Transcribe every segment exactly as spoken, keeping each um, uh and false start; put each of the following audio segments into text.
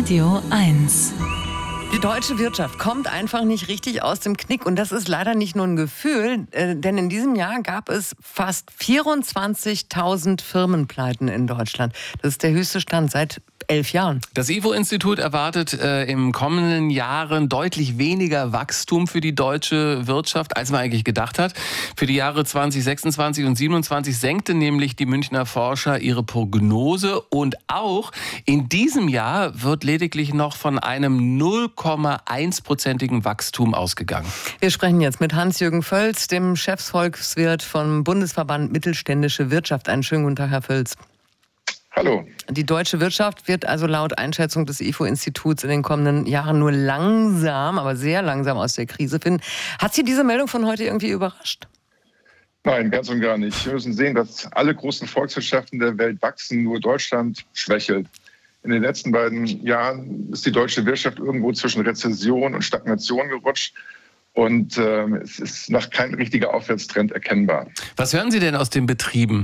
Radio eins. Die deutsche Wirtschaft kommt einfach nicht richtig aus dem Knick. Und das ist leider nicht nur ein Gefühl, äh, denn in diesem Jahr gab es fast vierundzwanzigtausend Firmenpleiten in Deutschland. Das ist der höchste Stand seit elf Jahren. Das I F O-Institut erwartet äh, im kommenden Jahren deutlich weniger Wachstum für die deutsche Wirtschaft, als man eigentlich gedacht hat. Für die Jahre zwanzig sechsundzwanzig und siebenundzwanzig senkte nämlich die Münchner Forscher ihre Prognose. Und auch in diesem Jahr wird lediglich noch von einem null Komma eins-prozentigen Wachstum ausgegangen. Wir sprechen jetzt mit Hans-Jürgen Völz, dem Chefsvolkswirt vom Bundesverband Mittelständische Wirtschaft. Einen schönen guten Tag, Herr Völz. Hallo. Die deutsche Wirtschaft wird also laut Einschätzung des I F O-Instituts in den kommenden Jahren nur langsam, aber sehr langsam aus der Krise finden. Hat Sie diese Meldung von heute irgendwie überrascht? Nein, ganz und gar nicht. Wir müssen sehen, dass alle großen Volkswirtschaften der Welt wachsen, nur Deutschland schwächelt. In den letzten beiden Jahren ist die deutsche Wirtschaft irgendwo zwischen Rezession und Stagnation gerutscht. Und äh, es ist noch kein richtiger Aufwärtstrend erkennbar. Was hören Sie denn aus den Betrieben?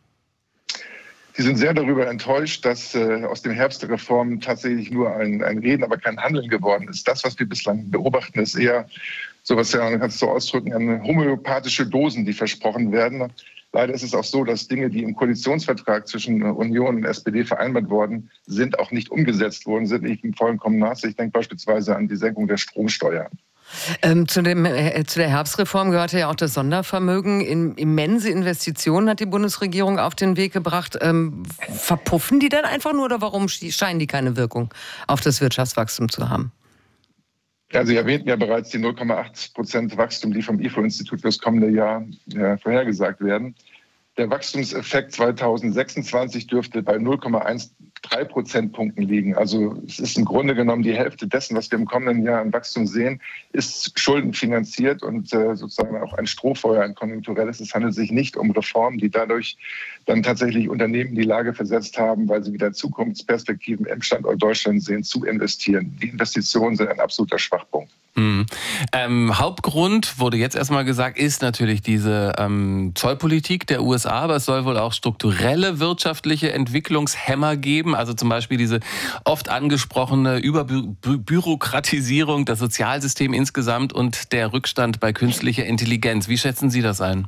Sie sind sehr darüber enttäuscht, dass äh, aus dem Herbst der Reform tatsächlich nur ein, ein Reden, aber kein Handeln geworden ist. Das, was wir bislang beobachten, ist eher so, was ja, man kann es so ausdrücken, eine homöopathische Dosen, die versprochen werden. Leider ist es auch so, dass Dinge, die im Koalitionsvertrag zwischen Union und S P D vereinbart worden sind, auch nicht umgesetzt worden sind, nicht im vollkommen Maße. Ich denke beispielsweise an die Senkung der Stromsteuer. Ähm, zu, dem, äh, zu der Herbstreform gehörte ja auch das Sondervermögen. In, immense Investitionen hat die Bundesregierung auf den Weg gebracht. Ähm, verpuffen die denn einfach nur oder warum scheinen die keine Wirkung auf das Wirtschaftswachstum zu haben? Ja, Sie erwähnten ja bereits die null Komma acht Prozent Wachstum, die vom I F O-Institut für das kommende Jahr ja, vorhergesagt werden. Der Wachstumseffekt zweitausendsechsundzwanzig dürfte bei null Komma dreizehn Prozentpunkten liegen. Also es ist im Grunde genommen die Hälfte dessen, was wir im kommenden Jahr an Wachstum sehen, ist schuldenfinanziert und äh, sozusagen auch ein Strohfeuer, ein konjunkturelles. Es handelt sich nicht um Reformen, die dadurch dann tatsächlich Unternehmen in die Lage versetzt haben, weil sie wieder Zukunftsperspektiven im Standort Deutschland sehen, zu investieren. Die Investitionen sind ein absoluter Schwachpunkt. Mhm. Ähm, Hauptgrund, wurde jetzt erstmal gesagt, ist natürlich diese ähm, Zollpolitik der U S A, aber es soll wohl auch strukturelle wirtschaftliche Entwicklungshämmer geben, also zum Beispiel diese oft angesprochene Überbürokratisierung, das Sozialsystem insgesamt und der Rückstand bei künstlicher Intelligenz. Wie schätzen Sie das ein?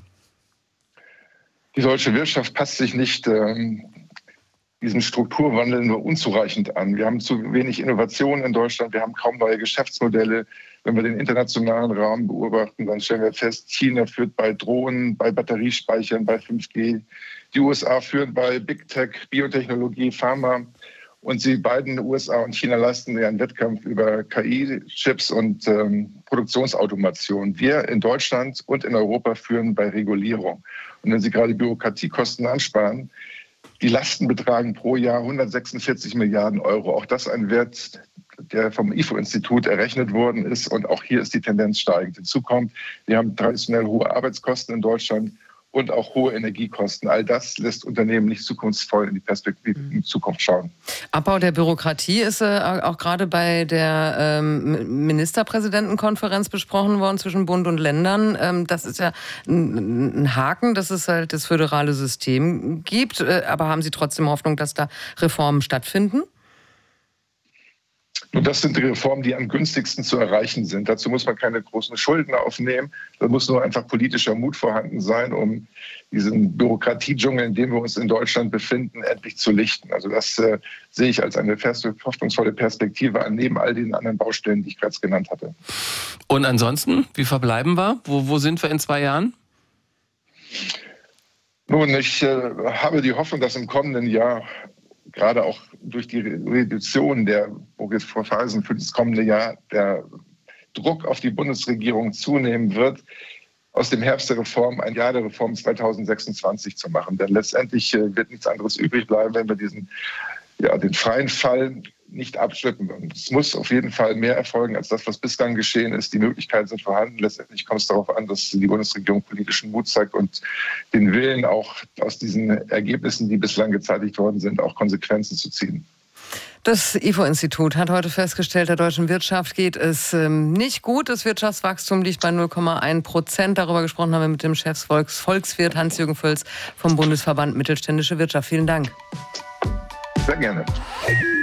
Die deutsche Wirtschaft passt sich nicht ähm, diesen Strukturwandel nur unzureichend an. Wir haben zu wenig Innovationen in Deutschland, wir haben kaum neue Geschäftsmodelle. Wenn wir den internationalen Raum beobachten, dann stellen wir fest, China führt bei Drohnen, bei Batteriespeichern, bei fünf G. Die U S A führen bei Big Tech, Biotechnologie, Pharma. Und sie beiden, U S A und China, leisten ja einen Wettkampf über K I-Chips und ähm, Produktionsautomation. Wir in Deutschland und in Europa führen bei Regulierung. Und wenn Sie gerade Bürokratiekosten ansparen, die Lasten betragen pro Jahr hundertsechsundvierzig Milliarden Euro. Auch das ein Wert, der vom I F O-Institut errechnet worden ist. Und auch hier ist die Tendenz steigend. Hinzu kommt, wir haben traditionell hohe Arbeitskosten in Deutschland und auch hohe Energiekosten. All das lässt Unternehmen nicht zukunftsvoll in die Perspektive in die Zukunft schauen. Abbau der Bürokratie ist äh, auch gerade bei der ähm, Ministerpräsidentenkonferenz besprochen worden zwischen Bund und Ländern. Ähm, das ist ja ein, ein Haken, dass es halt das föderale System gibt. Äh, aber haben Sie trotzdem Hoffnung, dass da Reformen stattfinden? Und das sind die Reformen, die am günstigsten zu erreichen sind. Dazu muss man keine großen Schulden aufnehmen. Da muss nur einfach politischer Mut vorhanden sein, um diesen Bürokratiedschungel, in dem wir uns in Deutschland befinden, endlich zu lichten. Also das äh, sehe ich als eine hoffnungsvolle Perspektive an, neben all den anderen Baustellen, die ich gerade genannt hatte. Und ansonsten, wie verbleiben wir? Wo, wo sind wir in zwei Jahren? Nun, ich äh, habe die Hoffnung, dass im kommenden Jahr gerade auch durch die Reduktion der Phasen für das kommende Jahr der Druck auf die Bundesregierung zunehmen wird, aus dem Herbst der Reform ein Jahr der Reform zweitausendsechsundzwanzig zu machen. Denn letztendlich wird nichts anderes übrig bleiben, wenn wir diesen, ja, den freien Fall nicht abschleppen. Es muss auf jeden Fall mehr erfolgen als das, was bislang geschehen ist. Die Möglichkeiten sind vorhanden. Letztendlich kommt es darauf an, dass die Bundesregierung politischen Mut zeigt und den Willen, auch aus diesen Ergebnissen, die bislang gezeitigt worden sind, auch Konsequenzen zu ziehen. Das I F O-Institut hat heute festgestellt, der deutschen Wirtschaft geht es ähm, nicht gut. Das Wirtschaftswachstum liegt bei null Komma eins Prozent. Darüber gesprochen haben wir mit dem Chefsvolkswirt Hans-Jürgen Völz vom Bundesverband Mittelständische Wirtschaft. Vielen Dank. Sehr gerne.